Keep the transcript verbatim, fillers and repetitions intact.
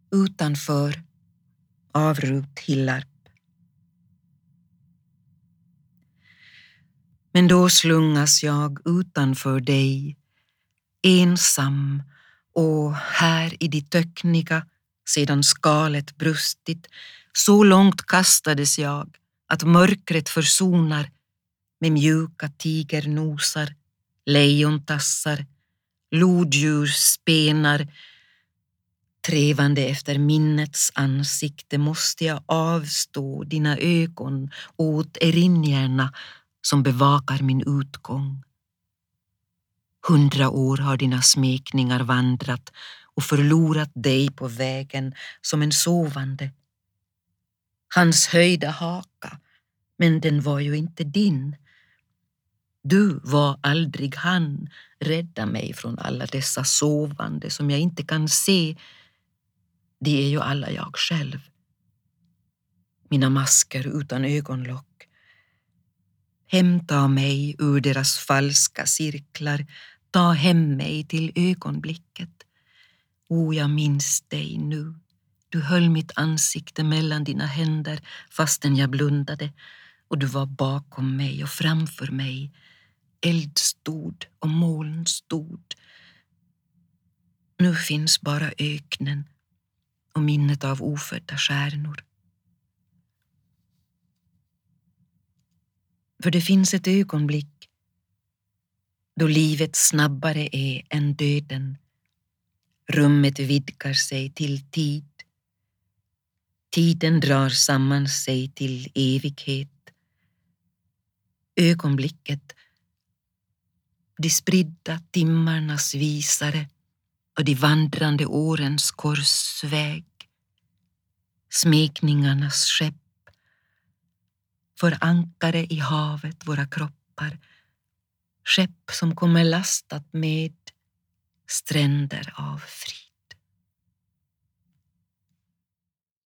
Utanför avrut Hillarp. Men då slungas jag utanför dig, ensam, och här i ditt töckniga, sedan skalet brustit, så långt kastades jag att mörkret försonar med mjuka tigernosar, lejontassar, lodjursspenar. Trevande efter minnets ansikte måste jag avstå dina ögon åt erinnerna som bevakar min utgång. Hundra år har dina smekningar vandrat och förlorat dig på vägen som en sovande. Hans höjda haka, men den var ju inte din. Du var aldrig han. Rädda mig från alla dessa sovande som jag inte kan se. Det är ju alla jag själv. Mina masker utan ögonlock. Hämta mig ur deras falska cirklar. Ta hem mig till ögonblicket. O, jag minns dig nu. Du höll mitt ansikte mellan dina händer fastän jag blundade, och du var bakom mig och framför mig. Eld stod och moln stod. Nu finns bara öknen och minnet av ofödda stjärnor. För det finns ett ögonblick då livet snabbare är än döden. Rummet vidgar sig till tid. Tiden drar samman sig till evighet. Ögonblicket, de spridda timmarnas visare och de vandrande årens korsväg. Smekningarnas skepp, förankare i havet våra kroppar. Skepp som kommer lastat med stränder av frid.